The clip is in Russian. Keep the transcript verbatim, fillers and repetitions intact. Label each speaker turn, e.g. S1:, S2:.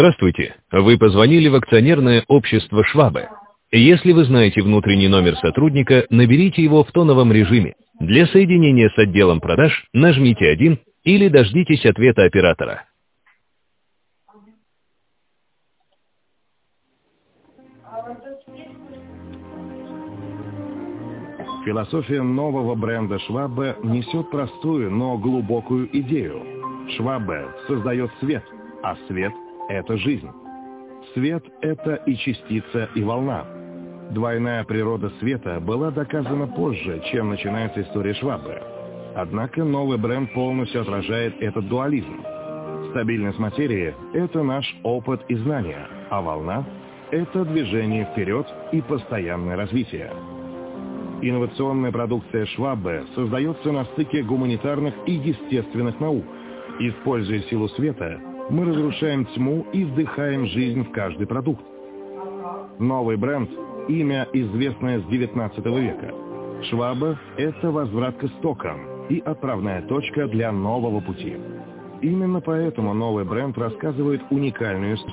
S1: Здравствуйте, вы позвонили в акционерное общество «Швабе». Если вы знаете внутренний номер сотрудника, наберите его в тоновом режиме. Для соединения с отделом продаж нажмите один или дождитесь ответа оператора.
S2: Философия нового бренда «Швабе» несет простую, но глубокую идею. «Швабе» создает свет, а свет – это жизнь. Свет – это и частица, и волна. Двойная природа света была доказана позже, чем начинается история «Швабе». Однако новый бренд полностью отражает этот дуализм. Стабильность материи – это наш опыт и знания, а волна – это движение вперед и постоянное развитие. Инновационная продукция «Швабе» создается на стыке гуманитарных и естественных наук. Используя силу света, мы разрушаем тьму и вдыхаем жизнь в каждый продукт. Новый бренд – имя, известное с девятнадцатого века. «Швабе» – это возврат к истокам и отправная точка для нового пути. Именно поэтому новый бренд рассказывает уникальную историю.